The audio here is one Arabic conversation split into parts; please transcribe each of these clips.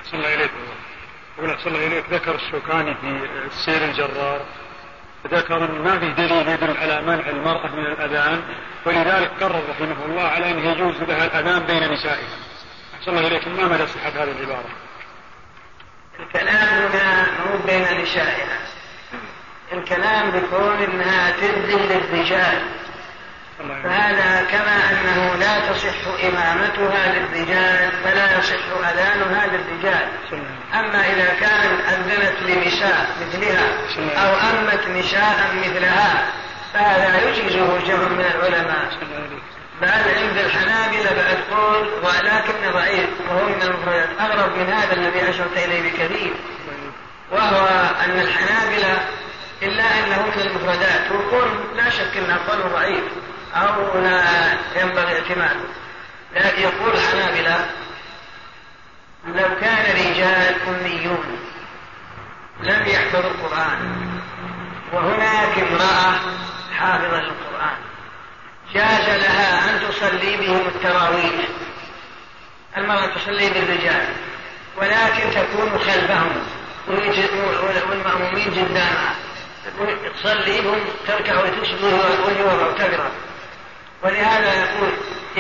صلى الله إليك صلى الله إليك. ذكر الشوكاني في السير الجرار ذكر أن ما في دليل يدل على منع المرأة من الأذان، ولذلك قرر رحمه الله على أنه يجوز لها الأذان بين نسائها. صلى الله إليك ما مدى صحة هذه العبارة؟ الكلام هنا مو بين نسائها، الكلام بكون انها تذن للرجال، فهذا كما انه لا تصح امامتها للرجال فلا يصح اذانها للرجال. اما اذا كانت اذنت لنساء مثلها او امت نساء مثلها فهذا يجيزه جمع من العلماء، بل عند الحنابلة بعد قول ولكن ضعيف وهو من المفردات اغرب من هذا الذي اشرت اليه بكثير، وهو ان الحنابلة إلا أنه من المفردات، وقول لا شك أنه قول ضعيف أو لا ينبغي اعتماده. لكن يقول الحنابلة لو كان رجال أميون لم يحفظوا القرآن وهناك امرأة حافظة للقرآن جاز لها أن تصلي بهم التراويح، المرأة تصلي بالرجال ولكن تكون خلفهم والمأمومين قدامها، تصلي بهم تركع وتسجد وتقرأ. ولهذا يقول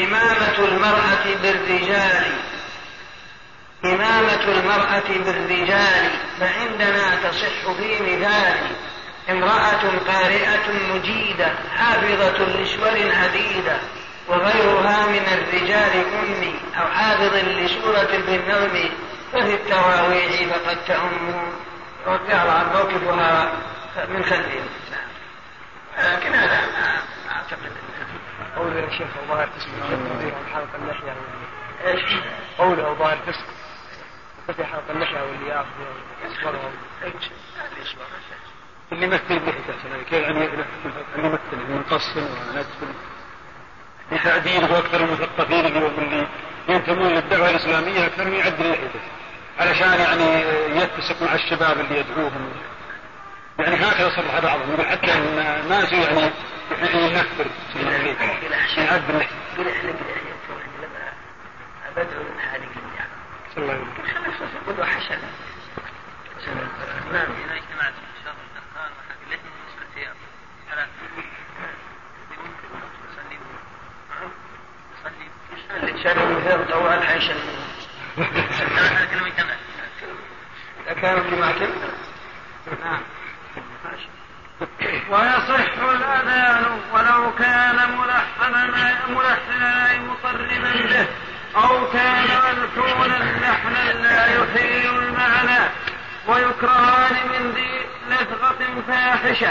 إمامة المرأة بالرجال فعندنا تصح في مثال امرأة قارئة مجيدة حافظة لسور عديدة وغيرها من الرجال أمي أو حافظ لسورة بالنظم ففي التراويح فقد تأم وقع موقفها من خلفهم. لكن هذا أعتقد قوله يا شيخ ظاهر تسمع حلق اللحية إيش؟ قوله ظاهر تسمع في حلق اللحية واللي يأخذ يصبرهم اللي مثل اللحية يعني اللي مثل من قص ونتف بتعديل وأكثر المثقفين اللي ينتمون للدعوة الإسلامية أكثر من يعدل اللحية علشان يعني يتسق مع الشباب اللي يدعوهم، يعني هكذا صرح بعضهم يقول حتى الناس يعني ينفر يعدل بدعو من هذه الجامعة صلى الله عليه وسلم خلص يقولوا حسنا نعم هنا اجتماعات ان شاء الله الدخان وحق ليه بالنسبة للثياب تصلي الإنسان مثير طوال حيشا هذا كلمة جمع إذا كانوا بمعكم نعم. ويصح الأذان ولو كان ملحنا أي مقربا به أو كان ملحونا لحنا لا يحيل المعنى، ويكرهان من ذي لثغة فاحشة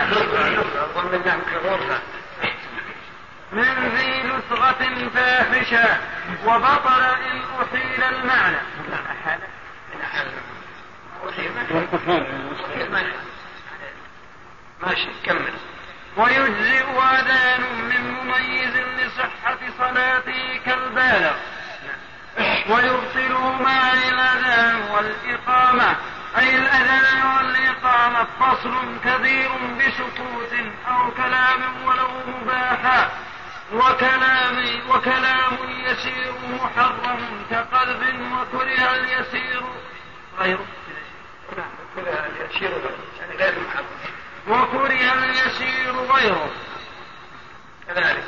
وبطل إن أحيل المعنى. ماشي كمل. ويجزئ أذان من مميز لصحة صلاته كالبالغ، ويبطل مع الأذان والإقامة أي الأذان والإقامة فصل كبير بسكوت أو كلام ولو مباحا، وكلام يسير محرم كقلب وكره اليسير غيره كذلك.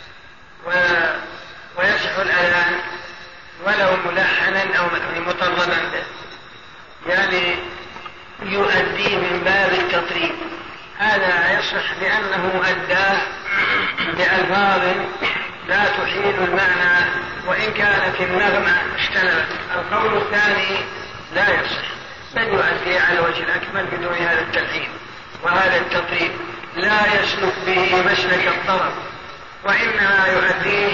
ويصح الأذان ولو ملحنا أو مطربا به، يعني يؤديه من باب التطريب، هذا يصح لأنه أداه بألفاظ لا تحيل المعنى وإن كانت النغمة اختلفت. القول الثاني لا يصح بل يؤدي على وجه الأكمل بدون هذا التلحين، وهذا التطريب لا يسلك به مسلك الطرب، وإنما يؤديه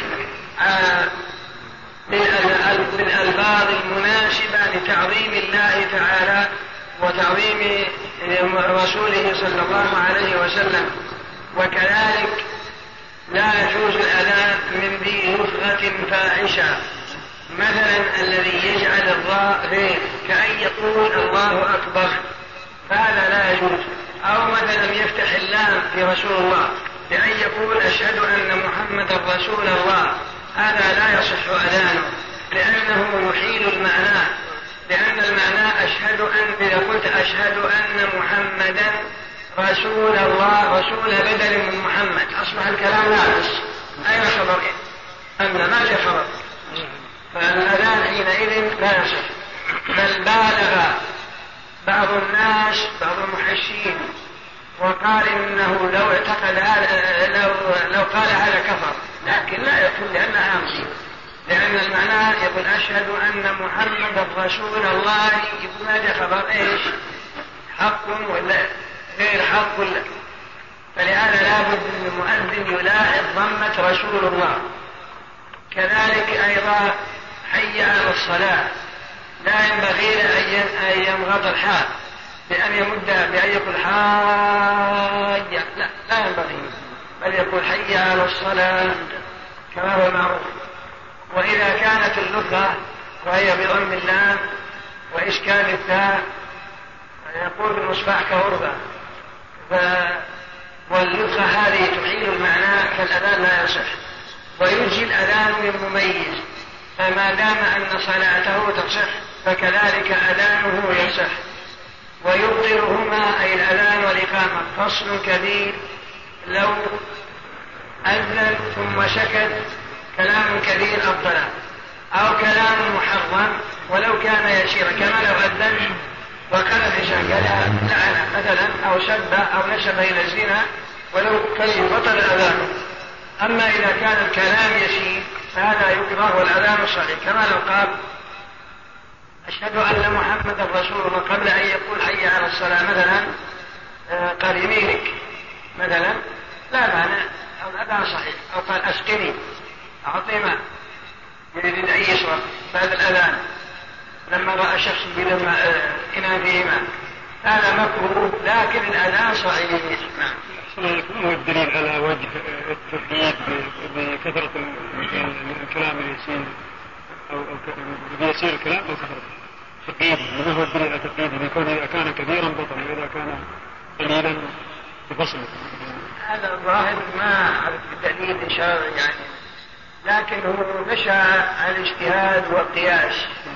بالألفاظ المناسبة لتعظيم الله تعالى وتعظيم رسوله صلى الله عليه وسلم. وكذلك لا يجوز الأذان من ذي لثغة فاحشة، مثلا الذي يجعل الراء غير كأن يقول الله أكبر، فهذا لا يجوز. أو مثلا يفتح اللام في رسول الله بأن يقول أشهد أن محمد رسول الله، هذا لا يصح أذانه لأنه يحيل المعنى، لأن المعنى إذا قلت أشهد أن محمدا رسول الله، رسول بدل من محمد، أصبح الكلام ناقص. أين خبر أن ما جاء خبر؟ فالأذان حينئذ لا يصح. بل بالغ بعض الناس، بعض المحشين، وقال إنه لو اعتقد لو قال هذا كفر، لكن لا يكون لأنها أمر، لأن المعنى يقول أشهد أن محمد رسول الله، يقول هذا خبر إيش؟ حق ولا غير حق ولا. فلهذا لابد من المؤذن يلاحظ ضمة رسول الله. كذلك أيضا حي على الصلاة، لا ينبغي أن يمغط الحاء بأن يمد بأن يقول حي، لا ينبغي، بل يقول حي على الصلاة كما هو معروف. وإذا كانت اللغة وهي بضم اللام وإسكان التاء يقول المصباح كهربة، واللغة هذه تحيل المعنى، فالأذان لا يصح. ويجزي الأذان للمميز، فما دام أن صلاته تصح فكذلك أذانه يصح. ويبطلهما أي الأذان والإقامة فصل كبير. لو أذن ثم سكت كلام كبير أفضل، أو كلام محرم ولو كان يسيرا، كما لو أذن وكان في شهقلها لعنة مثلا، أو سب أو نسب إلى الزنا ولو كان بطل الأذان. أما إذا كان الكلام يسير فهذا يكره والأذان صحيح، كما لو قال أشهد أن محمد رسول الله قبل أن يقول حي على الصلاة مثلا، قال يمينك مثلا، لا معنى، أو الأذان صحيح. أو قال أسقني، أعطي ماء، يريد أن يشرب بعد الأذان لما رأى شخص إناء فيه ماء، هذا مكروه، لكن الأذان صحيح. نعم. ما هو الدليل على وجه التقييد بكثرة الكلام اليسير أو بيسير الكلام أو كثرة تقييد؟ ما هو الدليل على تقييده بكون إذا كان كبيرا بطل وإذا كان قليلا بفصل؟ هذا الظاهر ما أعرف بالدليل إن شاء الله يعني، لكنه نشأ عن الاجتهاد والقياس.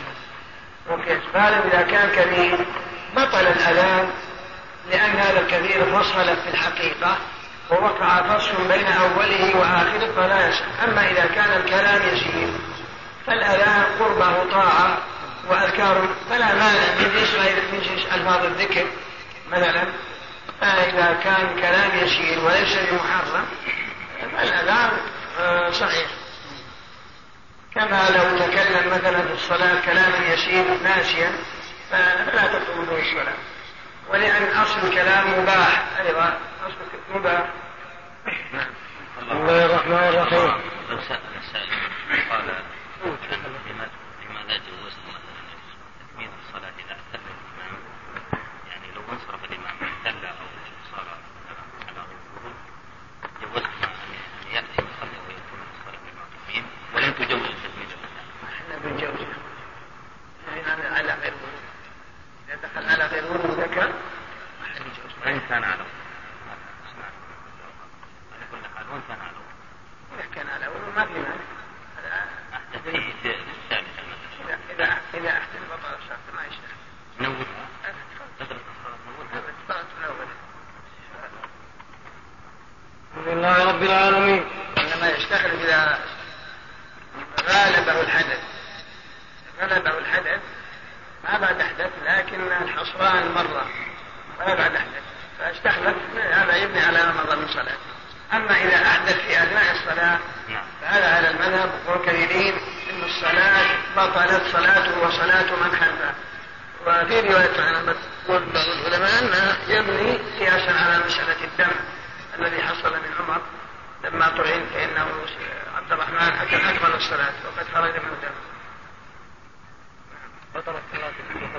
قال إذا كان كبير بطل الأذان، لأن هذا الكبير فصل في الحقيقة ووقع فصل بين أوله وآخره فلا يصح. أما إذا كان الكلام يسير فالأذان قربه طاعة وأذكار، فلا مانع من جنس ألفاظ الذكر مثلا. فإذا كان كلام يسير وليس بمحرم فالأذان صحيح. كما لو تكلم مثلا في الصلاة كلاما يسير ناسيا فلا تقوم به الصلاة، ولأن أصل الكلام مباح أيضا، أصل مباح. بسم الله الرحمن الرحيم. لو سأل السائل قال لماذا جوزت مثلا تكميل الصلاة إذا اعتل الإمام، يعني لو انصرف الإمام اعتل أو صار على غيره، جوزت أن يأتي يصلي ويكون الصلاة بالمعتمين، ولم تجوز تكميل الإمام؟ احنا بنجوز يعني على غير وضوء، إذا دخل على غير وضوء ذكر وإن كان على وإن كان على وإن كان على وضوء ما في مانع. أحدث فيه الثالثة مثلا إذا أحسن بطل الشرط ما يشتغل نوّدها بدل الصلاة نوّدها بطلت من أول. الحمد لله رب العالمين. إنما يشتغل إذا غالبه الحدث ما بعد أحدث، لكن الحصران مرة ولا بعد أحدث، فاشتغلت هذا يبني على ما مضى من صلاة. أما إذا أحدث في أثناء الصلاة فهذا على المذهب والكثيرين إن الصلاة بطلت صلاته وصلاة من خلفه. وفي رواية عن بعض العلماء أنه يبني قياسا على مسألة الدم الذي حصل من عمر لما طعن، فإنه عبد الرحمن أكل أكبر الصلاة وقد خرج من الدم. بطلت صلاة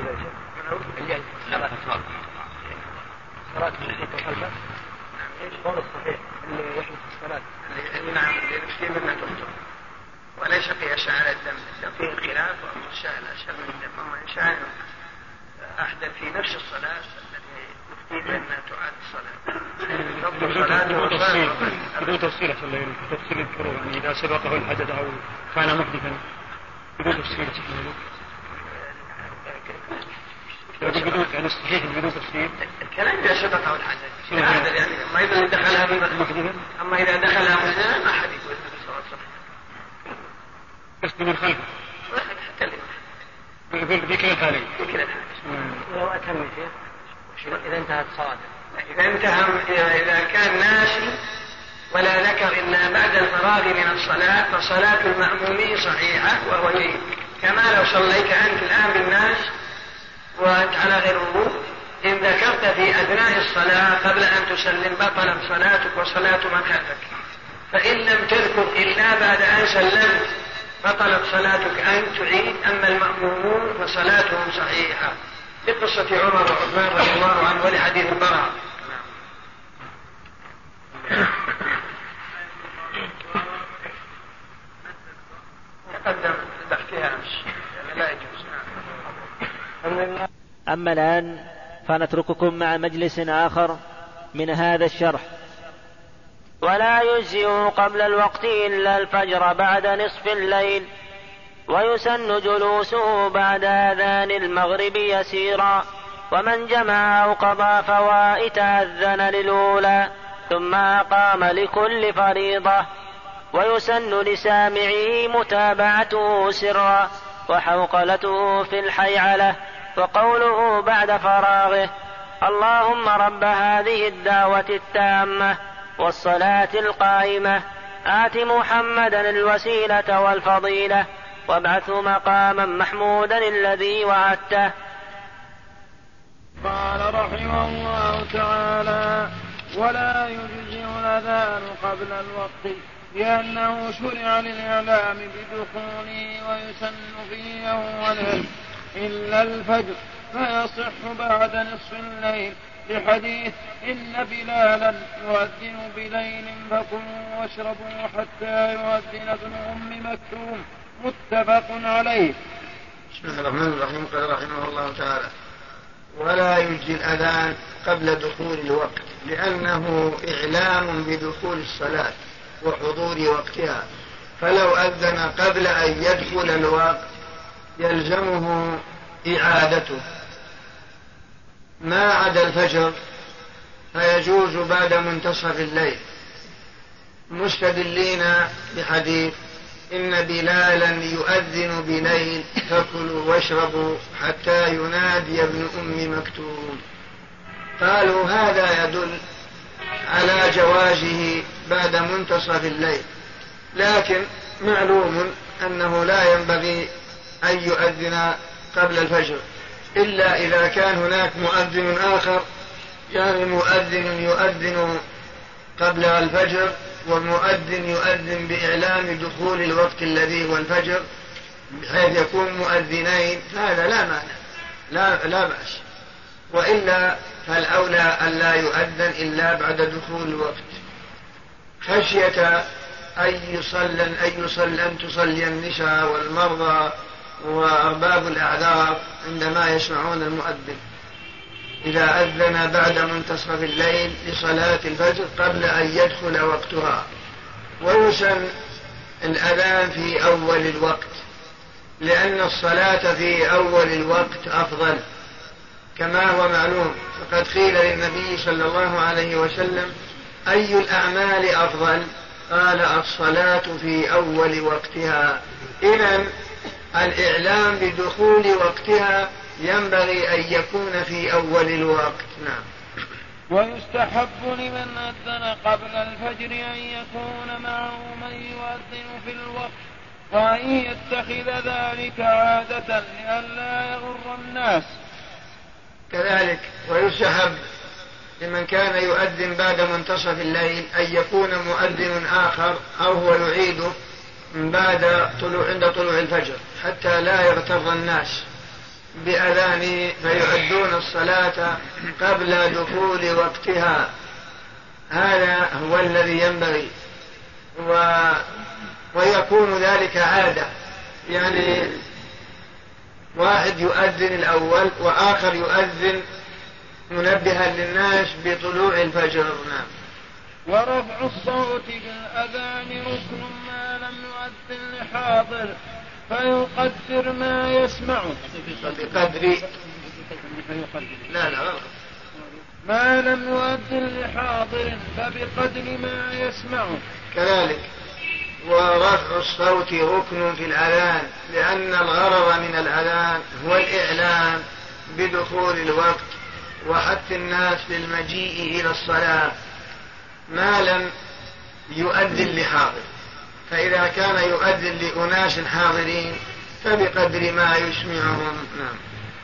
خلفه. قول الصحيح اللي يحدث الصلاة نعم لنفسي منها تبطل، وليس قياسا على الدم فيه خلاف، وأمر السائل أشهر من الدم، وما إن شاء أحدث في نفس الصلاة الذي يفتي بأنها تعاد الصلاة تبطل صلاته وصلاته بدون تفصيل تفصيل الكروه، يعني إذا سبقه الحدث أو كان محدثا بدون تفصيل بدون يعني صحيح بدون تفسير. الكلام إذا سبق أو الحدث هذا يعني أما إذا دخلها أما إذا دخلها مثلا ما حد يقول النبي صلى الله عليه وسلم. بس من خلفه. يقول بكل الحالين. بكل الحالين. لو أتم شيء إذا انتهت صلاته. إذا كان ناسي ولا ذكر إلا بعد الفراغ من الصلاة فصلاة المأمومين صحيحة وهو جيد. كما لو صليت أنت الآن بالناس وأنت على غير وضوء إن ذكرت في أثناء الصلاة قبل أن تسلم بطلت صلاتك وصلاة من خلفك. فإن لم تذكر إلا بعد أن سلمت بطلت صلاتك أن تعيد. أما المأمومون فصلاتهم صحيحة لقصة عمر وعثمان رضي الله عنه ولحديث البراء. تقدم بحثها لا يجوز. أما الآن فنترككم مع مجلس آخر من هذا الشرح. ولا يجزئ قبل الوقت إلا الفجر بعد نصف الليل، ويسن جلوسه بعد آذان المغرب يسيرا، ومن جمع أو قضى فوائت أذن للأولى ثم أقام لكل فريضة. ويسن لسامعه متابعته سرا وحوقلته في الحيعلة، وقوله بعد فراغه: اللهم رب هذه الدعوة التامة والصلاة القائمة آت محمدا الوسيلة والفضيلة وابعثه مقاما محمودا الذي وعدته. قال رحمه الله تعالى: ولا يجزئ الأذان قبل الوقت لأنه شرع للإعلام بدخوله، ويسن في أوله إلا الفجر فيصح بعد نصف الليل، لحديث إن بلالا يؤذن بليل فكلوا واشربوا حتى يؤذن ابن أم مكتوم، متفق عليه. بسم الله الرحمن الرحيم. قال رحمه الله تعالى: ولا يجزي الأذان قبل دخول الوقت لأنه إعلام بدخول الصلاة وحضور وقتها، فلو أذن قبل أن يدخل الوقت يلزمه إعادته. ما عدا الفجر فيجوز بعد منتصف الليل، مستدلين بحديث إن بلالا يؤذن بليل فكلوا واشربوا حتى ينادي ابن أم مكتوم. قالوا هذا يدل على جوازه بعد منتصف الليل، لكن معلوم أنه لا ينبغي أن يؤذن قبل الفجر إلا إذا كان هناك مؤذن آخر، يعني مؤذن يؤذن قبل الفجر ومؤذن يؤذن بإعلام دخول الوقت الذي هو الفجر، بحيث يكون مؤذنين، هذا لا مانع، لا بأس. وإلا فالأولى أن لا يؤذن إلا بعد دخول الوقت، خشية أن تصلي النساء والمرضى وأرباب الأعذار عندما يسمعون المؤذن إذا أذن بعد منتصف الليل لصلاة الفجر قبل أن يدخل وقتها. ويسن الأذان في أول الوقت لأن الصلاة في أول الوقت أفضل كما هو معلوم، فقد قيل للنبي صلى الله عليه وسلم: أي الأعمال أفضل؟ قال: الصلاة في أول وقتها. إذن الإعلام بدخول وقتها ينبغي أن يكون في أول الوقت. نعم. ويستحب لمن أذن قبل الفجر أن يكون معه من يؤذن في الوقت، وأن يتخذ ذلك عادة لئلا يغر الناس. كذلك ويستحب لمن كان يؤذن بعد منتصف الليل أن يكون مؤذن آخر أو هو يعيده عند طلوع الفجر حتى لا يغتر الناس بأذانه فيؤدون الصلاة قبل دخول وقتها. هذا هو الذي ينبغي، ويكون ذلك عادة، يعني واحد يؤذن الأول وآخر يؤذن منبها للناس بطلوع الفجر. نعم. ورفع الصوت بالأذان ركن ما لم يؤذن لحاضر فيقدر ما يسمع لا غلط. ما لم يؤذن لحاضر فبقدر ما يسمعه. كذلك ورفع الصوت ركن في الأذان، لأن الغرض من الأذان هو الإعلام بدخول الوقت وحث الناس للمجيء إلى الصلاة ما لم يؤذن لحاضر. فإذا كان يؤذن لأناس حاضرين فبقدر ما يسمعهم. نعم.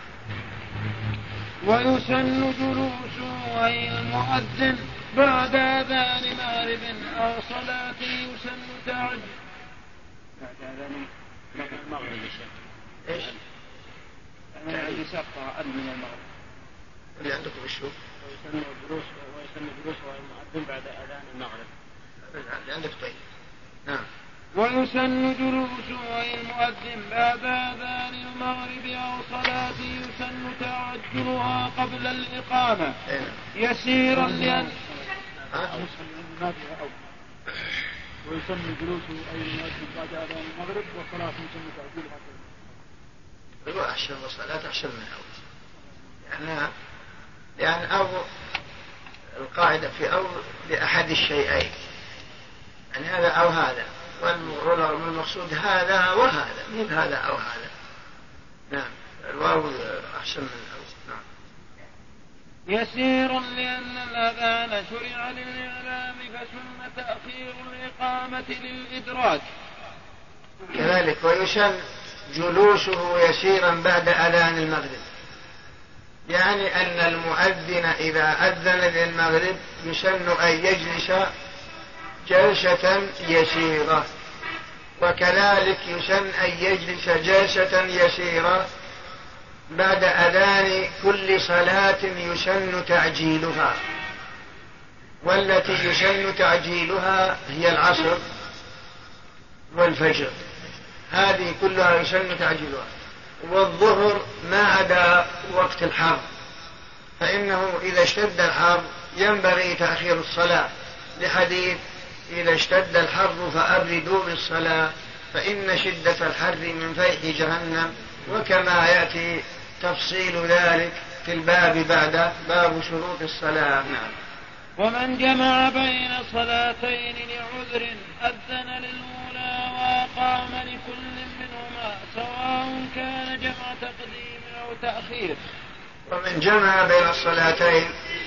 ويسن جلوس المؤذن بعد أذان مغرب أو صلاة يسن تعجل. بعد أذان المغرب إيش؟ أنا عندي سقطة أذن من المغرب. اللي عندكم الشوف. ويسن جلوس المؤذن بعد أذان المغرب. اللي عندك طيب. نعم. ويسن جلوس المؤذن بعد أذان المغرب أو صلاة يسن تعجلها قبل الإقامة يسيرا لأن ويسن جلوس المؤذن بعد أذان المغرب وصلاة يسن تعجلها هو أحسن وصلاة أحسن من أول، لأن أو القاعدة في أو لأحد الشيئين، يعني هذا أو هذا، والمقصود هذا وهذا، من هذا أو هذا. نعم. الواو أحسن من الأول. نعم. يسيرا لأن الأذان شرع للإعلام فسن تأخير الإقامة للإدراك. كذلك ويسن جلوسه يسيرا بعد أذان المغرب، يعني أن المؤذن إذا أذن للمغرب يسن أن يجلس جلسة يسيرة، وكذلك يسن أن يجلس جلسة يسيرة بعد أذان كل صلاة يسن تعجيلها، والتي يسن تعجيلها هي العصر والفجر، هذه كلها يسن تعجيلها. والظهر ما عدا وقت الحر، فإنه إذا اشتد الحر ينبغي تأخير الصلاة، لحديث إذا اشتد الحر فأبردوا بالصلاة فإن شدة الحر من فيح جهنم، وكما يأتي تفصيل ذلك في الباب بعد باب شروط الصلاة. نعم. ومن جمع بين صلاتين لعذر أذن للأولى وأقام لكل منهما سواء كان جمع تقديم أو تأخير. ومن جمع بين الصلاتين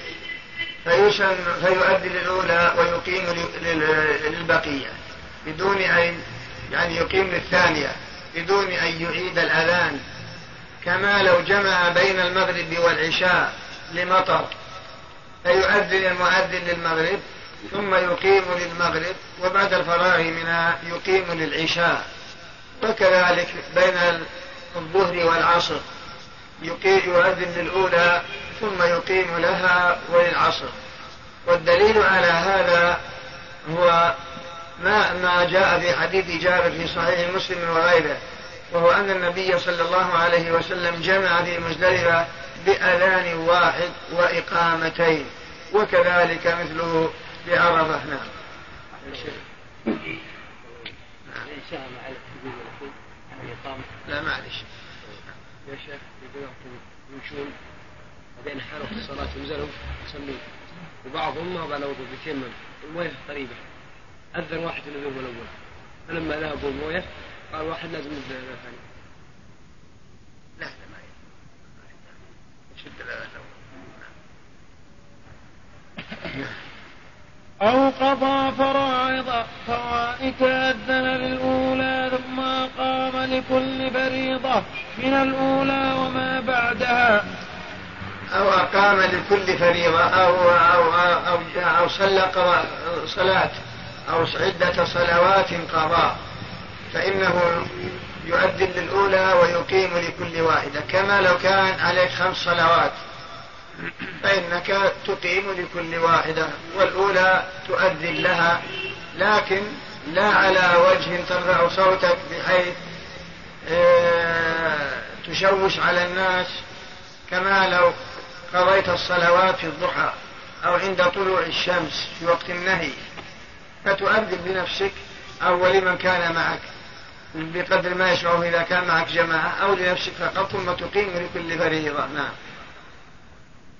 فيؤدي للأولى ويقيم للبقية بدون أن يعني يقيم للثانية بدون أن يعيد الأذان، كما لو جمع بين المغرب والعشاء لمطر فيؤذن المؤذن للمغرب ثم يقيم للمغرب وبعد الفراغ منها يقيم للعشاء، وكذلك بين الظهر والعصر يؤذن للأولى ثم يقيم لها وللعصر. والدليل على هذا هو ما جاء في حديث جابر في صحيح مسلم وغيره، وهو أن النبي صلى الله عليه وسلم جمع في مزدلفة بأذان واحد وإقامتين، وكذلك مثله بعرفة. نعم. لا معلش يا شيخ يمشون وبين حارة الصلاة ينزلوا يصلون وبعضهم ما بلغوا بيتيمم المويه قريبة، أذن واحد من اليوم الأول فلما ذهبوا المويه قال واحد لازم ينزل ثاني. لا ما يشد أو قضى فرائض فوائت أذن للأولى ثم قام لكل فريضة من الأولى وما بعدها، أو أقام لكل فريضة أو صلى صلاة أو عدة صلوات قضاء، فإنه يؤذن للأولى ويقيم لكل واحدة، كما لو كان عليك 5 صلوات فإنك تقيم لكل واحدة، والأولى تؤذن لها لكن لا على وجه ترفع صوتك بحيث تشوش على الناس، كما لو قضيت الصلوات في الضحى أو عند طلوع الشمس في وقت النهي، فتؤذن بنفسك أو لمن كان معك بقدر ما يشعر إذا كان معك جماعة، أو لنفسك فقط ثم تقيم لكل فريضة. نعم.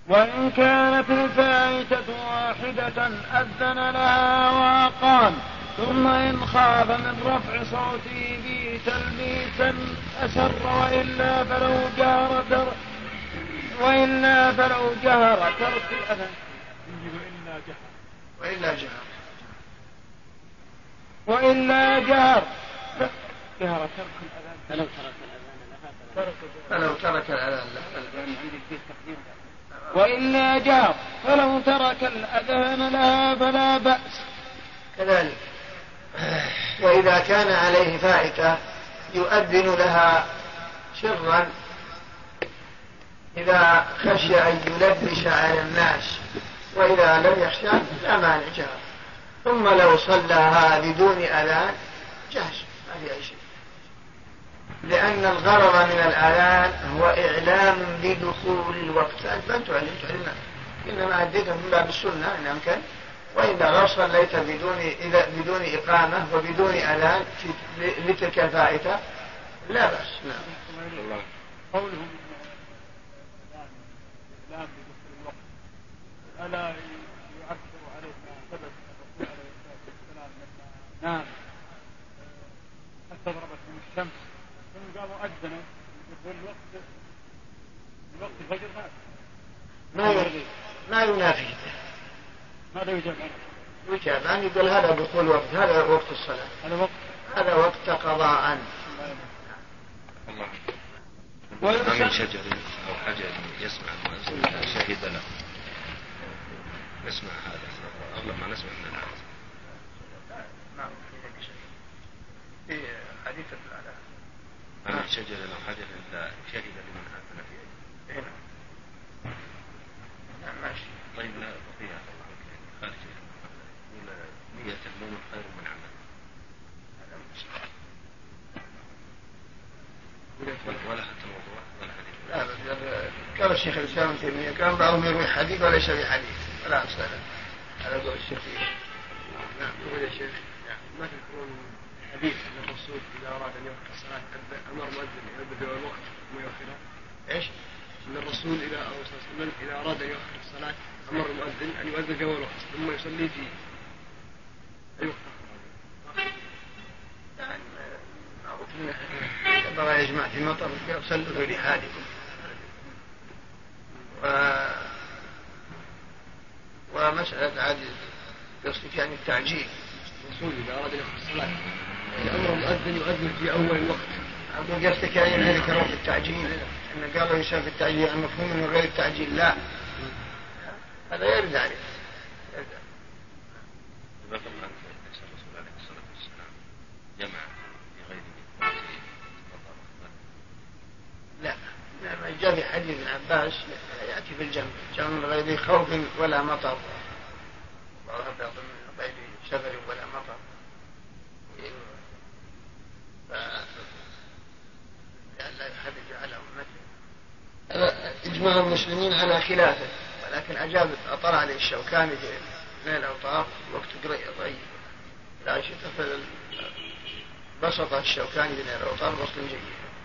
وإن كانت الفائتة واحدة أذن لها وأقام، ثم إن خاف من رفع صوته به تلبيسا أسر، وإلا فلو جهر ترك الأذان. وإلا جهر ترك الأذان فلو ترك الأذان وإلا جهر فلو ترك الأذان لها فلا بأس. كذلك وإذا كان عليه فائتة يؤذن لها سرا إذا خشي أن يلبس على الناس، وإذا لم يخشى لا مانع جهر. ثم لو صلىها بدون أذان جهز ما في أي شيء، لأن الغرض من الأذان هو إعلام بدخول الوقت. أنت لم تعلم، إنما أديته من باب السنة إن أمكن، وإذا لو صليت بدون إقامة وبدون أذان لتلك الفائتة لا بأس. نعم. قولهم إعلام بدخول الوقت ألا يعبر عليه ما ثبت الرسول عليه الصلاة والسلام لما نام حتى ضربت من الشمس ثم قاموا أذنوا دخول الوقت الفجر ما ينافي. ماذا يجاب عنه؟ يقول هذا دخول وقت، هذا وقت الصلاة، هذا وقت قضاء. من شجر أو حجر يسمع المؤذن شهد له، نسمع هذا أغلب ما نسمع من الناس. نعم في حديث الأعلى من شجر أو حجر شهد لمن أذن فيه. نعم ماشي. طيب لا بقيها خارج نية المؤمن خير من عمل. ولا حتى الموضوع ولا حديث. لا قال الشيخ الإسلام ابن تيمية كان بعضهم يروي حديث وليس بحديث ولا أصلا على قول الشيخ. نعم يقول يا شيخ ما تذكرون حديث أن الرسول إذا أراد أن يوقف الصلاة أمر مؤذن يبدأ الوقت ثم يؤخره. إيش؟ أن الرسول إذا أراد أن يؤخر الصلاة أمر المؤذن أن يؤذن جوال الوقت ثم يصلي فيه. أيوة. كبر يا جماعة في مطر صلوا لحالكم. ومسألة عاجز قصدك يعني التعجيل. الرسول إذا أراد أن يؤخر الصلاة أمر المؤذن يؤذن في أول الوقت. أقول قصدك يعني ذلك وقت التعجيل، أن قالوا يشاف في التعجيل المفهوم أنه غير التعجيل. لا هذا يرد عليه. ذكر عن الرسول عليه الصلاة والسلام جمع في غير لا ما جاء في حديث ابن عباس يأتي في الجمع من غير خوف ولا مطر، غير سفر ولا مطر، لا يحرج على أمته. إجماع المسلمين على خلافه، ولكن أجاب أطلع عليه الشوكاني من الأوطار وقت ضيق لا شيء بسط الشوكاني من الأوطار بسط جيد.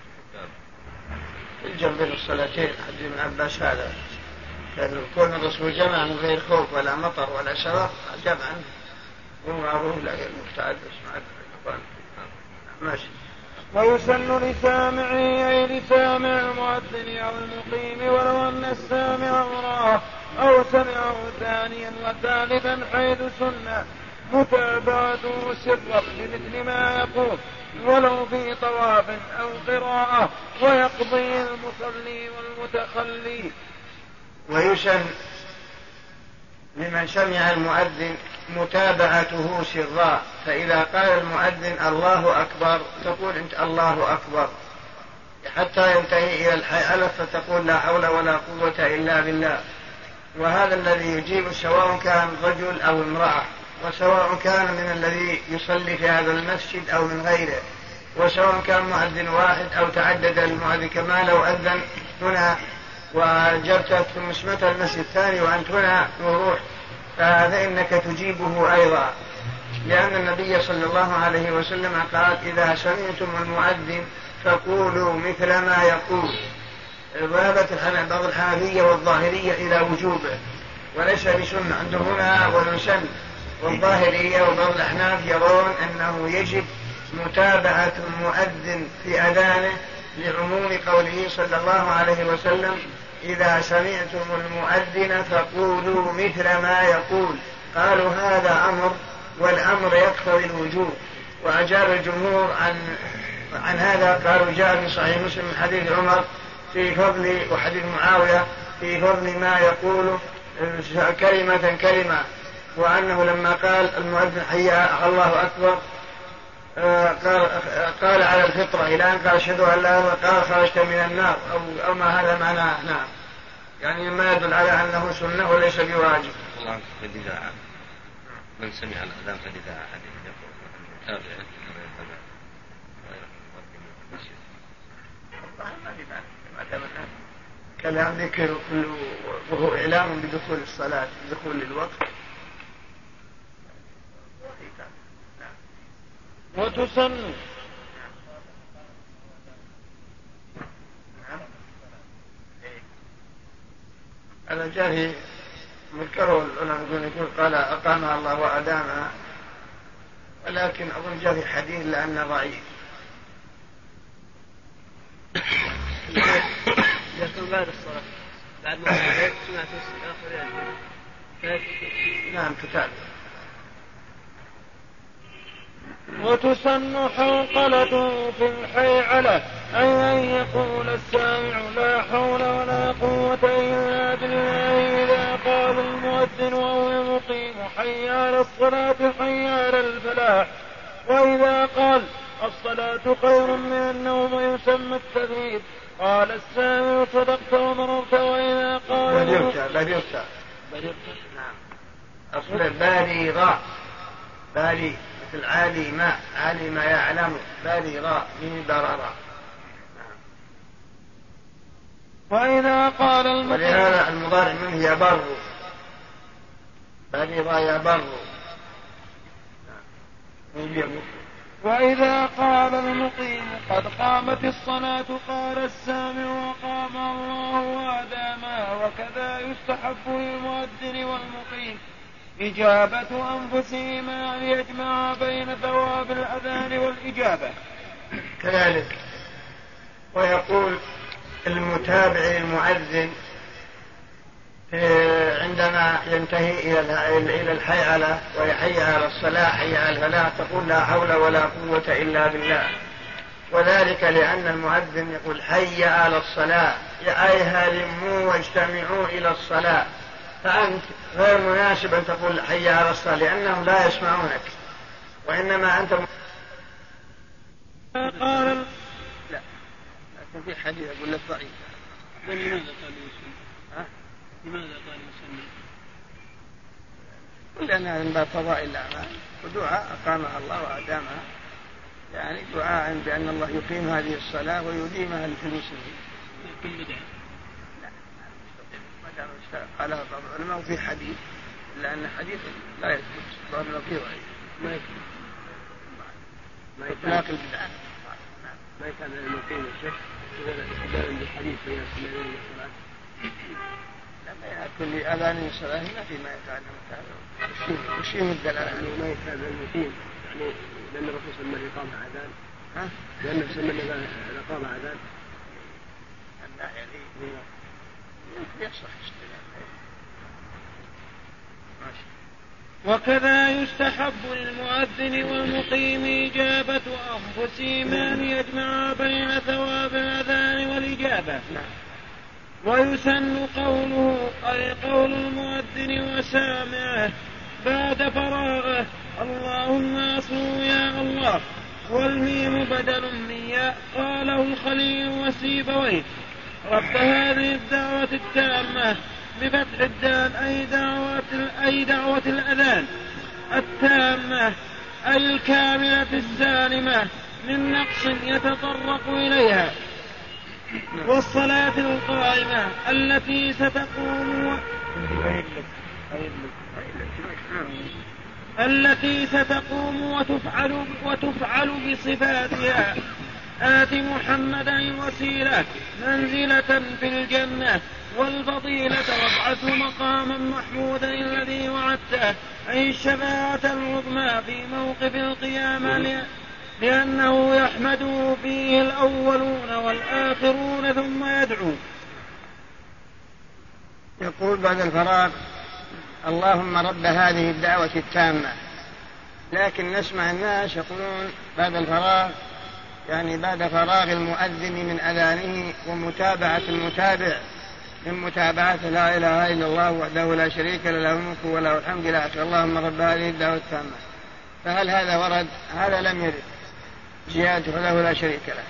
الجمع بين الصلاتين حديث ابن عباس هذا كان كون الرسول جمع من غير خوف ولا مطر ولا شرف جمعا ومعروف لا غير مفتعل بس ماشي. ويسن لسامعه أي لسامع المؤذن أو المقيم ولو أن السامع راه أو سمعه ثانيا وثالثا حيث سنة متابعته سرا بمثل ما يقول ولو في طواف أو قراءة، ويقضي المصلي والمتخلي. ويسن لمن سمع المؤذن متابعته سرا، فإذا قال المؤذن الله أكبر تقول أنت الله أكبر حتى ينتهي إلى الحي ألف فتقول لا حول ولا قوة إلا بالله. وهذا الذي يجيب سواء كان رجل أو امرأة، وسواء كان من الذي يصلي في هذا المسجد أو من غيره، وسواء كان مؤذن واحد أو تعدد المؤذن، كما لو أذن هنا وجرت ثم سمعت المسجد الثاني وأنت هنا وروح، فهذا إنك تجيبه أيضا، لأن النبي صلى الله عليه وسلم قال إذا سمعتم المؤذن فقولوا مثل ما يقول، ذهبت بعض الحنفية والظاهرية إلى وجوبه وليس بسنة عندهم هنا ويسن، والظاهرية وبعض الأحناف يرون أنه يجب متابعة المؤذن في أذانه لعموم قوله صلى الله عليه وسلم: إذا سمعتم المؤذن فقولوا مثل ما يقول. قالوا هذا أمر، والأمر يقتضي الوجوب. وأجاب الجمهور عن هذا، قالوا جاء في صحيح مسلم من حديث عمر في فضل، وحديث معاوية في فضل ما يقول كلمة كلمة، وأنه لما قال المؤذن حي الله أكبر قال على الفطرة إلى أن قال أشهد أن لا إله إلا الله قال خرجت من النار أو ما هذا معناه. نعم، يعني ما يدل على أنه سنة وليس بواجب. الله فالإذاعة من سمع الأذان فالإذاعة حديث يقول تابعه كلام ذكر وهو إعلام بدخول الصلاة، بدخول الوقت. وتسن هذا جاء مذكره العلماء يقول قال أقامها الله وأدامها، ولكن أظن جاء في حديث لأنه ضعيف. يكون بعد الصلاة بعد ما سمعت آخر يعني. نعم كتاب. وتسن حوقلة في الحيعلة، أي أن يقول السامع لا حول ولا قوة إلا بالله إذا قال المؤذن وهو المقيم حي على الصلاة حي على الفلاح، وإذا قال الصلاة خير من النوم ويسمى التثبيت قال السامع صدقت ومررت، وإذا قال نعم أصل بالي مثل عالي ما يعلم، بالغ من بررة. وإذا قال ولهذا المضارع منه يبر، بالغ يبر. وإذا قال المقيم قد قامت الصلاة قال السامع وقام الله وأداما. وكذا يستحب للمؤذن والمقيم إجابة أنفسهما ليجمع بين ثواب الأذان والإجابة كذلك. ويقول المتابع للمؤذن عندما ينتهي إلى الحيعلة ويحيي على الصلاة حي على الفلاح تقول لا حول ولا قوة إلا بالله، وذلك لأن المؤذن يقول حي على الصلاة، أي هلموا واجتمعوا إلى الصلاة، فأنت غير مناسب أن تقول حي على الصلاة لأنهم لا يسمعونك، وإنما أنت قال لا لكن في حديث أقول لك ضعيف. لماذا قال يسمى؟ لأنها من باب فضائل الأعمال، ودعاء أقامها الله وأدامها، يعني دعاء بأن الله يقيم هذه الصلاة ويديمها في المسلمين. كل بدعة لا قالها بعض العلماء وفي حديث، لأن حديث لا يثبت ضرب فيه ضعيف، ما يطلق البدعة. ما كان المقيم الشيخ استدلالا بالحديث بين السنين والصلاة. لما يكون لأذان الصلاة هنا فيما يتعلم هذا وش يمد يعني ما يتابع المقيم، يعني لأن الرسول صلى الله عليه وسلم قام أذان، لأن الرسول صلى الله عليه وسلم قام أذان لا يعني يصح استدلال. وكذا يستحب للمؤذن والمقيم إجابة أنفسهما ليجمع بين ثواب الأذان والإجابة. ويسن قوله أي قول المؤذن وسامعه بعد فراغه اللهم أصل يا الله، والميم بدل من ياء. قاله الخليل وسيبويه رب هذه الدعوة التامة بفتح الدال أي دعوة الأذان التامة أي الكاملة السالمة من نقص يتطرق إليها، والصلاة القائمة التي ستقوم وتفعل بصفاتها آت محمدا الوسيلة منزلة في الجنة والفضيلة وابعثه مقاما محمودا الذي وعدته، أي الشفاعة العظمى في موقف القيامة، لأنه يحمده فيه الأولون والآخرون ثم يدعو. يقول بعد الفراغ: اللهم رب هذه الدعوة التامة. لكن نسمع الناس يقولون بعد الفراغ، يعني بعد فراغ المؤذن من أذانه ومتابعة المتابع من متابعة لا إله إلا الله وحده لا شريك له الملك وله الحمد لله، اللهم رب هذه الدعوة التامة. فهل هذا ورد؟ هذا لم يرد زيادة له لا شريك له.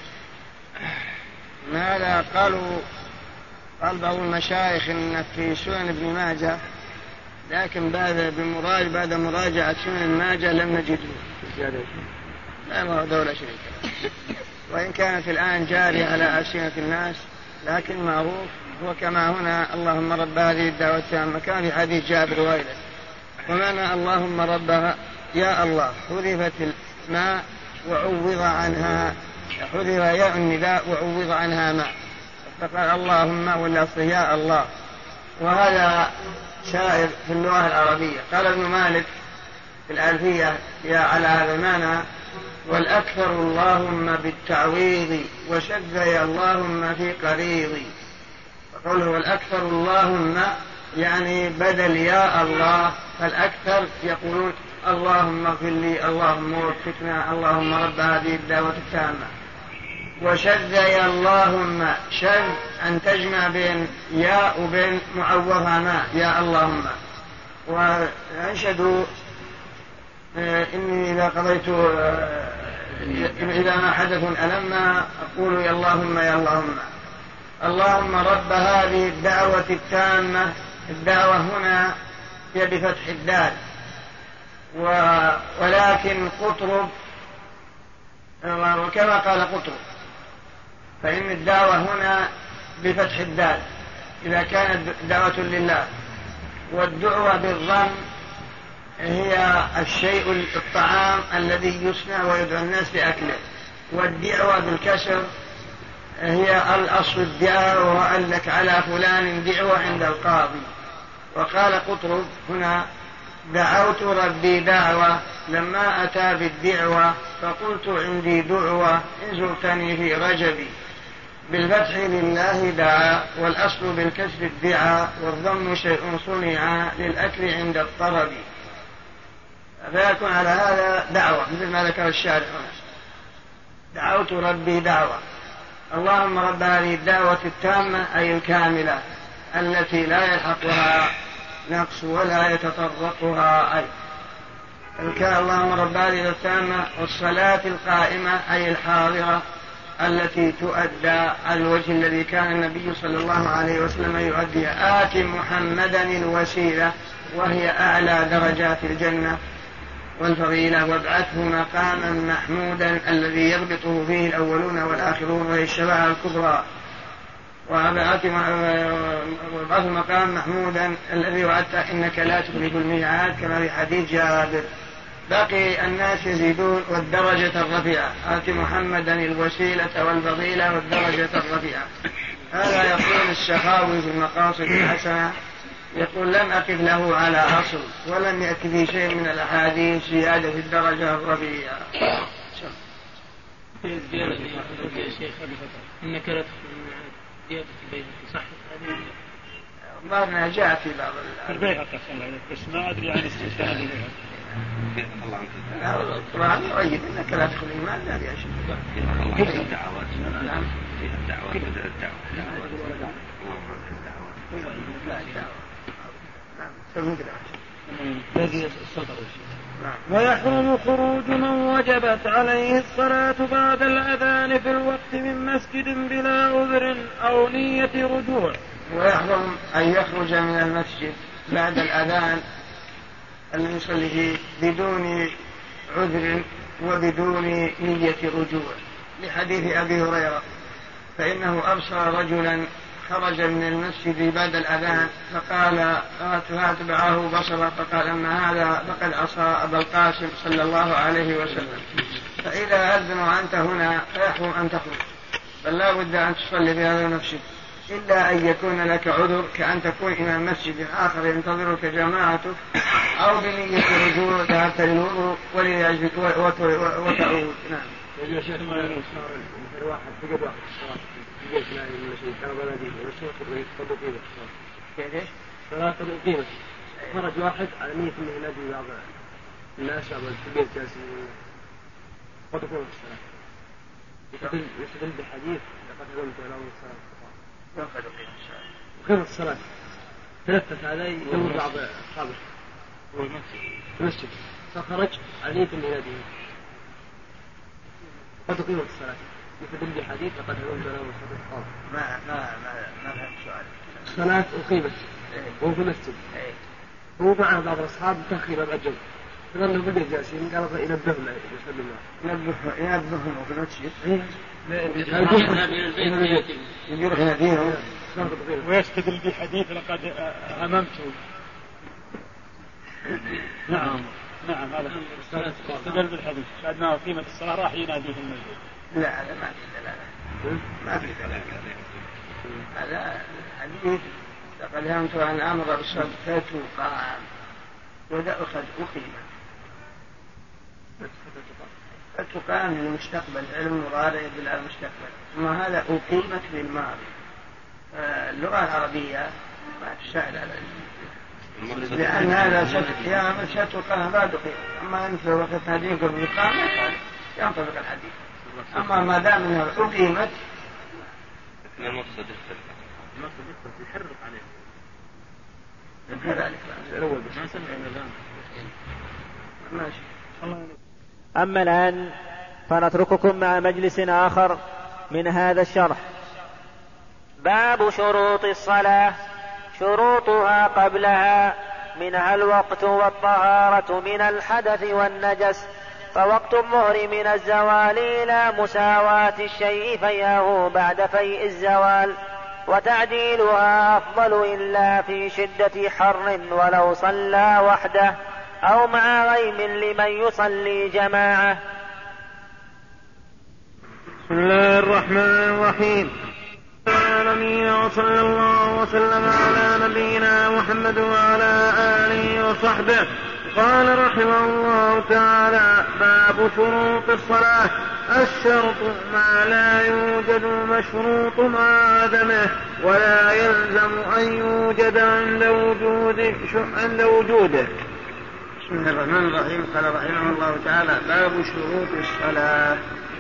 ماذا قالوا؟ قال بعض المشايخ إن في سنن ابن ماجه، لكن بعد مراجعة سنن ماجه لم نجده لا وحده لا شريك له، وإن كانت الآن جارية على ألسنة الناس، لكن معروف هو كما هنا اللهم رب هذه الدعوة التامة. كان في حديث جابر وغيره، ومعنى اللهم ربها يا الله حذفت الماء وعوض عنها، حذف ياء النداء وعوض عنها ماء، فقال اللهم والأصل يا الله. وهذا شائع في اللغة العربية. قال ابن مالك في الألفية على هذا المعنى: والأكثر اللهم بالتعويض وشد يا اللهم في قريضي. فقوله والأكثر اللهم يعني بدل يا الله، فالأكثر يقولون اللهم اغفر لي، اللهم وفقنا، اللهم رب هذه الدعوة التامة. وشد يا اللهم، شد أن تجمع بين ياء وبين معوضها ما يا اللهم. وأنشدوا إني إذا قضيت إذا ما حدث ألما أقول يا اللهم يا اللهم. اللهم رب هذه الدعوة التامة. الدعوة هنا هي بفتح الدال، ولكن قطرب وكما قال قطرب، فإن الدعوة هنا بفتح الدال إذا كانت دعوة لله، والدعوة بالضم هي الشيء الطعام الذي يصنع ويدعو الناس لأكله، والدعوة بالكسر هي الأصل الدعوة، وقال لك على فلان دعوة عند القاضي. وقال قطرب هنا دعوت ربي دعوة لما أتى بالدعوة فقلت عندي دعوة إن زرتني في رجبي. بالفتح لله دعا، والأصل بالكسر الدعاء، والضم شيء صنع للأكل عند الطرب، فيكون على هذا دعوة مثل ما ذكر الشارع هنا. دعوت ربي دعوة. اللهم رب هذه الدعوة التامة أي الكاملة التي لا يلحقها نقص ولا يتطرقها أي. اللهم رب هذه التامة. والصلاة القائمة أي الحاضرة التي تؤدى على الوجه الذي كان النبي صلى الله عليه وسلم يؤديها. آت محمدا الوسيلة وهي أعلى درجات الجنة والفضيلة، وابعثه مقاما محمودا الذي يربطه فيه الأولون والآخرون، وهي الشفاعة الكبرى. وابعثه مقاما محمودا الذي وعدته إنك لا تخلف الميعاد، كما في حديث جابر. باقي الناس يزيدون والدرجة الرفيعة. آت محمدا الوسيلة والفضيلة والدرجة الرفيعة. هذا يقول السخاوي في المقاصد الحسنة، يقول لم أقف له على أصل ولم يأتي في شيء من الأحاديث زيادة في الدرجة الرفيعة. إنك لا زيادة البيت صح؟ ما جاء في بعض البيت بس ما أدري عن استثناء البيت. القرآن يؤيد إنك لا تدخل الإيمان لا بأشياء. فيها الدعوات. نعم. فيها الدعوات بدل الدعوة. ويحرم خروج من وجبت عليه الصلاة بعد الأذان في الوقت من مسجد بلا عذر أو نية رجوع. ويحرم أن يخرج من المسجد بعد الأذان الذي يصلي فيه بدون عذر وبدون نية رجوع، لحديث أبي هريرة: فإنه أبصر رجلا خرج من المسجد بعد الأذان فاتبعه بصره فقال أما هذا فقد عصى أبا القاسم صلى الله عليه وسلم. فإذا أذن وأنت هنا فيحرم أن تخرج، بل لا بد أن تصلي في هذا المسجد، إلا أن يكون لك عذر كأن تكون إمام مسجد آخر ينتظرك جماعتك، أو بنية الرجوع ذهبت للوضوء ولأجلك وتعود. نعم. يا شيخ ما مثل واحد فقد واحد الصلاة يجلس لا يمشي كان بلدي ويصوت ويصلي فيه كيف؟ صلاة القيمة خرج واحد على نية إنه ينادي بعض الناس أو الكبير جالسين وتكون الصلاة يستدل بحديث لقد قلت له الصلاة وقيمة الصلاة تلفت هذا يدور بعض أصحابه في المسجد فخرج على نية إنه ينادي وتقيم الصلاة يستدل بحديث لقد قلت له الصلاة. ما فهمت سؤال. الصلاة أقيمت وهو في المسجد هو معه بعض الأصحاب تأخير الأجل فظنوا بدأ جالسين قالوا ينبههم يسلم الله ينبههم في المسجد يروح يناديهم ويستدل بحديث لقد هممت. نعم هذا استدل بالحديث لأنه قيمة الصلاة راح ينادي في المسجد. لا هذا ما في دلالة، ما في دلالة هذا الحديث لقد هممت أن أمر بالصلاة فتقام وتأخذ أقيمة فتقام للمستقبل، علم مضارع يدل على المستقبل، ثم هذا أقيمت للماضي. اللغة العربية ما تساعد على لأن هذا ستقام بعد قيمة، أما أنت وقت هديك بالإقامة ينطبق الحديث، أما ما دام أنها أقيمت المقصد يحرق عليه كذلك الأول ماشي. أما الآن فنترككم مع مجلس آخر من هذا الشرح. باب شروط الصلاة. شروطها قبلها منها الوقت والطهارة من الحدث والنجس، فوقت الظهر من الزوال إلى مساواة الشيء فيئه بعد فيء الزوال، وتعديلها أفضل إلا في شدة حر ولو صلى وحده أو مع غيم لمن يصلي جماعة. بسم الله الرحمن الرحيم. وصلى الله وسلم على نبينا محمد وعلى آله وصحبه. قال رحمه الله تعالى: باب شروط الصلاة. الشرط ما لا يوجد مشروط مع عدمه ولا يلزم أن يوجد عند وجوده. بسم الله الرحمن الرحيم. قال رحمه الله تعالى: باب شروط الصلاة.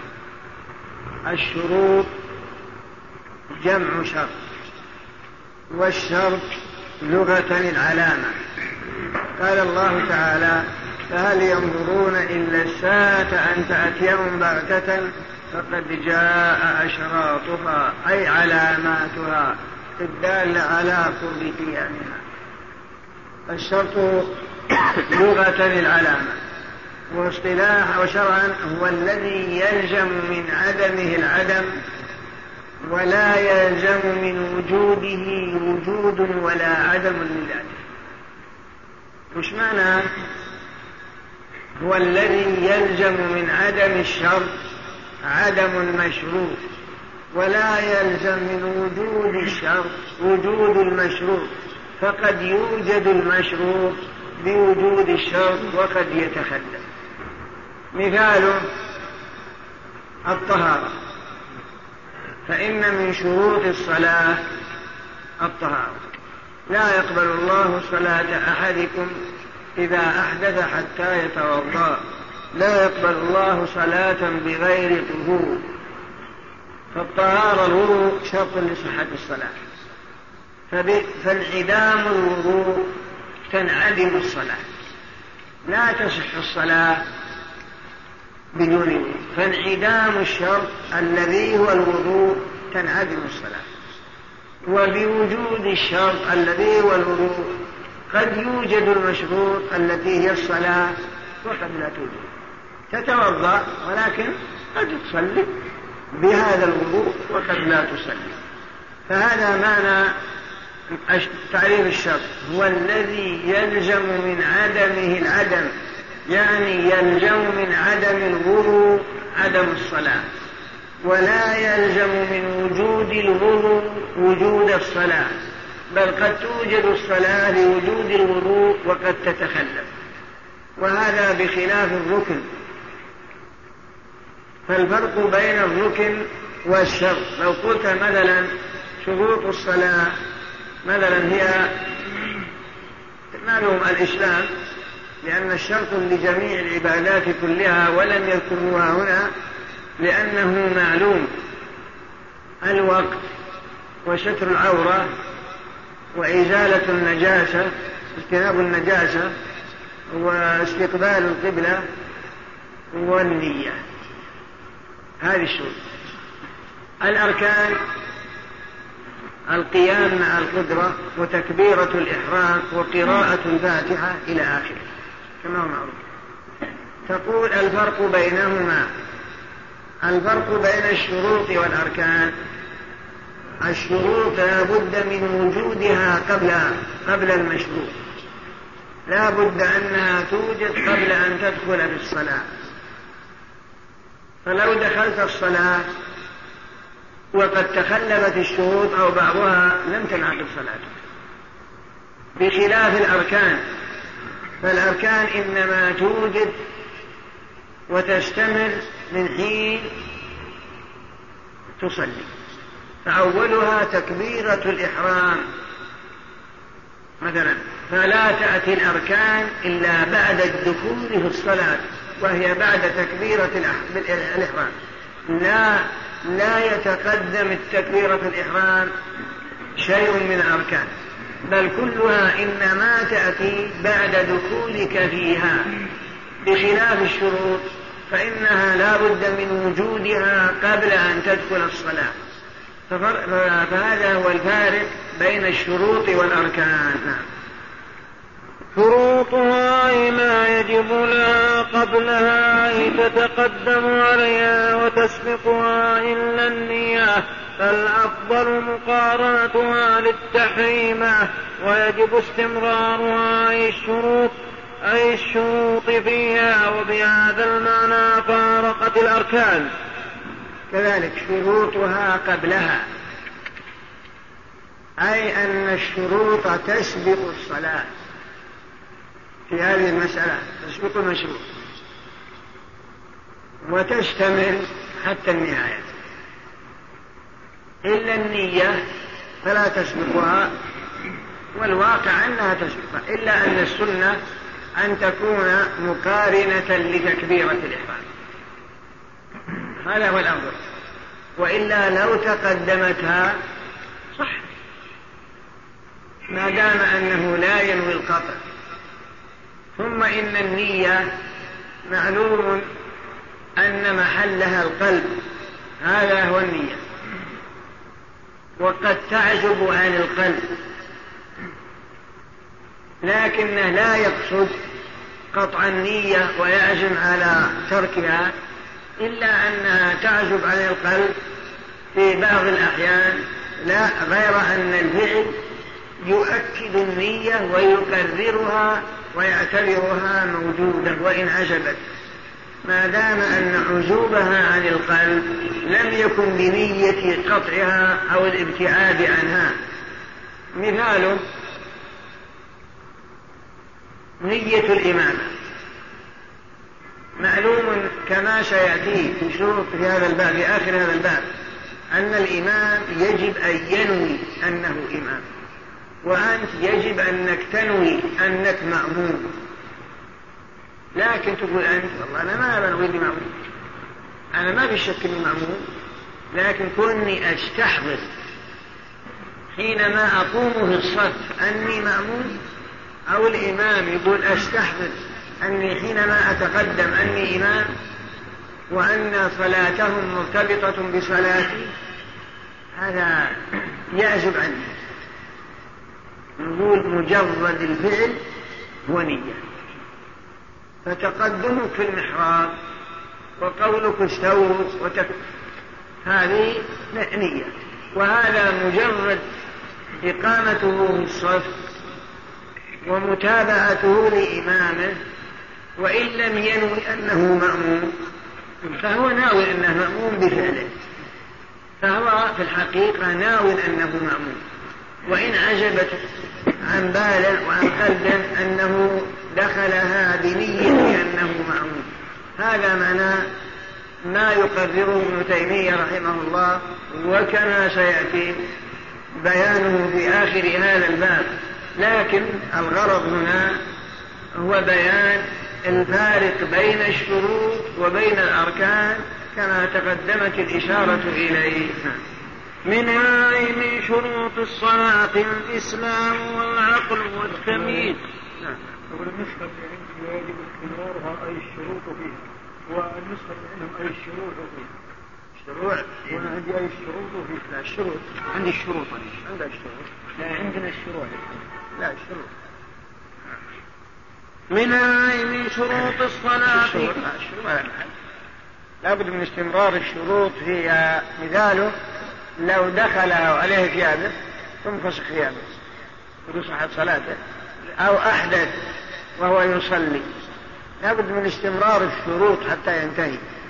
الشروط جمع شرط، والشرط لغة العلامة. قال الله تعالى: فهل ينظرون إلا الساعة أن تأتيهم بغتة فقد جاء أشراطها أي علاماتها الدالة على قرب قيامها. الشرط لغة العلامة، واصطلاح وشرعا هو الذي يلزم من عدمه العدم ولا يلزم من وجوده وجود ولا عدم لذاته. وش معنى هو الذي يلزم من عدم الشرط عدم المشروط ولا يلزم من وجود الشرط وجود المشروط، فقد يوجد المشروط بوجود الشرط وقد يتخلف. مثاله الطهارة، فإن من شروط الصلاة الطهارة. لا يقبل الله صلاة أحدكم إذا أحدث حتى يتوضأ. لا يقبل الله صلاة بغير طهور، فالطهارة الوضوء شرط لصحة الصلاة، فانعدام الوضوء تنعدم الصلاة، لا تصح الصلاة بدون وضوء، فانعدام الشرط الذي هو الوضوء تنعدم الصلاة. وبوجود الشرط الذي هو الوضوء قد يوجد المشروط التي هي الصلاة وقد لا توجد. تتوضأ ولكن قد تصلي بهذا الوضوء وقد لا تصلي. فهذا معنى تعريف الشرط، هو الذي يلزم من عدمه العدم يعني يلزم من عدم الوضوء عدم الصلاة، ولا يلزم من وجود الوضوء وجود الصلاة، بل قد توجد الصلاة لوجود الوضوء وقد تتخلف، وهذا بخلاف الركن. فالفرق بين الركن والشرط، لو قلت مثلا شروط الصلاة مثلا هي معلوم الإسلام، لأن الشرط لجميع العبادات كلها ولم يذكروها هنا لأنه معلوم: الوقت، وستر العورة، وإزالة النجاسة، اجتناب النجاسة، واستقبال القبلة، والنية. هذه الشروط. الأركان: القيام مع القدرة، وتكبيرة الإحرام، وقراءة الفاتحة إلى آخره كما هو معروف. تقول الفرق بينهما. الفرق بين الشروط والأركان: الشروط لا بد من وجودها قبل المشروط، لا بد أنها توجد قبل أن تدخل في الصلاة. فلو دخلت الصلاة وقد تخلفت الشروط أو بعضها لم تنعقد صلاتك، بخلاف الأركان، فالأركان إنما توجد وتستمر من حين تصلي. فأولها تكبيرة الإحرام مثلا، فلا تأتي الأركان إلا بعد الدخول في الصلاة، وهي بعد تكبيرة الإحرام. لا يتقدم التكبيرة الإحرام شيء من الأركان، بل كلها إنما تأتي بعد دخولك فيها، بخلاف الشروط فإنها لا بد من وجودها قبل أن تدخل الصلاة. فهذا هو الفارق بين الشروط والأركان. شروطها أي ما يجب لها قبلها أي تتقدم عليها وتسبقها إلا النية، فالأفضل مقارنتها للتحريمة، ويجب استمرارها أي الشروط فيها، وبهذا المعنى فارقت الأركان. كذلك شروطها قبلها، أي أن الشروط تسبق الصلاة في هذه المسألة، تسبق المشروط وتشتمل حتى النهاية، إلا النية فلا تسبقها، والواقع أنها تسبقها، إلا أن السنة أن تكون مقارنة لتكبيرة الإحرام، هذا هو الأمر. وإلا لو تقدمتها صح، ما دام أنه لا ينوي القطع. ثم إن النية معلوم أن محلها القلب، هذا هو النية، وقد تعزب عن القلب، لكنه لا يقصد قطع النية ويعزم على تركها، إلا أنها تعزب عن القلب في بعض الأحيان، لا غير أن الفعل يؤكد النية ويقررها ويعتبرها موجودة وإن عزبت، ما دام أن عزوبها عن القلب لم يكن بنية قطعها أو الابتعاد عنها. مثاله نية الإمامة، معلوم كما سيأتي في شروط في هذا الباب، في آخر هذا الباب، أن الإمام يجب أن ينوي أنه إمام، وأنت يجب أنك تنوي أنك مأموم. لكن تقول أنت والله أنا ما بنوي لي مأموم، أنا ما بشك إني مأموم، لكن كوني أستحضر حينما أقوم في الصف أني مأموم، أو الإمام يقول أستحضر أني حينما أتقدم أني إمام، وأن صلاتهم مرتبطة بصلاتي، هذا يعزب عني. نقول مجرد الفعل هو نية، فتقدمك في المحراب وقولك استووا هذه نية، وهذا مجرد إقامته في الصف ومتابعته لإمامه وإن لم ينوي أنه مأموم فهو ناوي أنه مأموم بفعله، فهو في الحقيقة ناوي أنه مأموم، وإن عجبت عن باله وعن قلبه أنه دخلها بنية أنه مأموم. هذا معنى ما يقرره ابن تيمية رحمه الله، وكما سيأتي بيانه في آخر هذا الباب. لكن الغرض هنا هو بيان الفارق بين الشروط وبين الأركان كما تقدمت الإشارة إليه. منها من شروط الصلاة الإسلام والعقل والتمييز. والنسخة اللي عندي يجب استمرارها أي الشروط فيه، والنسخة اللي عندهم أي الشروط فيه. شروط وأنا عندي أي الشروط فيه. لا الشروط عندي الشروط. عندك الشروط؟ لا عندنا الشروط. لا الشروط. منها من شروط الصلاة الشروط لا بد من استمرار الشروط فيها. مثاله لو دخلها وعليه ثيابه ثم فسخ ثيابه وصحت صلاته، أو أحدث وهو يصلي، لا بد من استمرار الشروط حتى ينتهي.